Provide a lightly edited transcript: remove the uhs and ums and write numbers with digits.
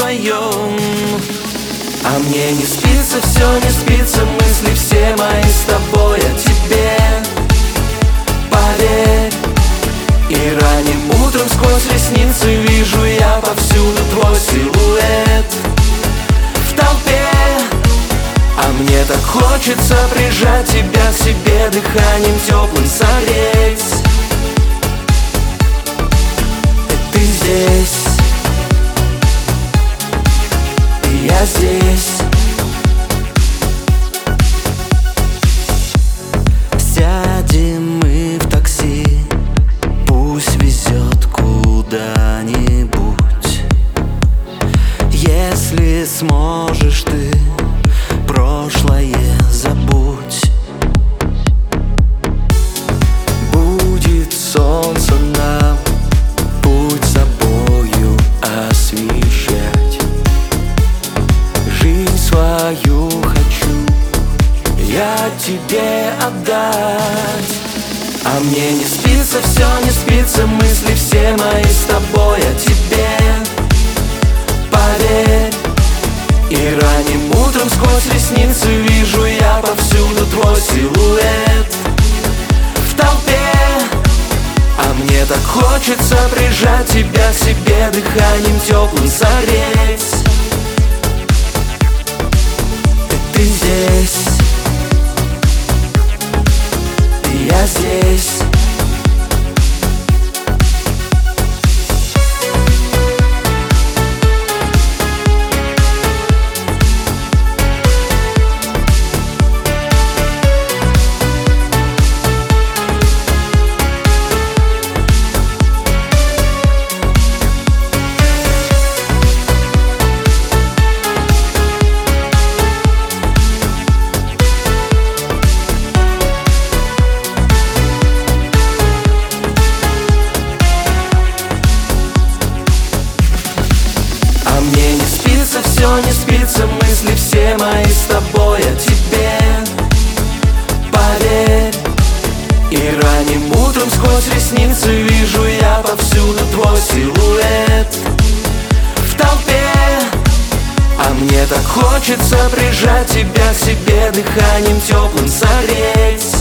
моем. А мне не спится, все не спится, мысли все мои с тобой о тебе. Поверь, и ранним утром сквозь ресницы вижу я повсюду твой силуэт в толпе. А мне так хочется прижать тебя к себе, дыханием теплым согреть. Ты здесь, и я здесь. Сядем мы в такси, пусть везет куда-нибудь. Если сможешь ты, прошлое забудь. Будет солнце нам путь собою освещать. Жизнь свою хочу я тебе отдать. А мне не спится, все не спится, мысли все мои с тобой о тебе. Поверь, и ранним утром сквозь ресницы вижу я повсюду твой силуэт в толпе. А мне так хочется прижать тебя к себе, дыханием теплым согреть. Ты здесь, и я здесь. Мне не спится, все не спится, мысли все мои с тобой о тебе. Поверь, и ранним утром сквозь ресницы вижу я повсюду твой силуэт в толпе. А мне так хочется прижать тебя к себе, дыханием теплым согреть.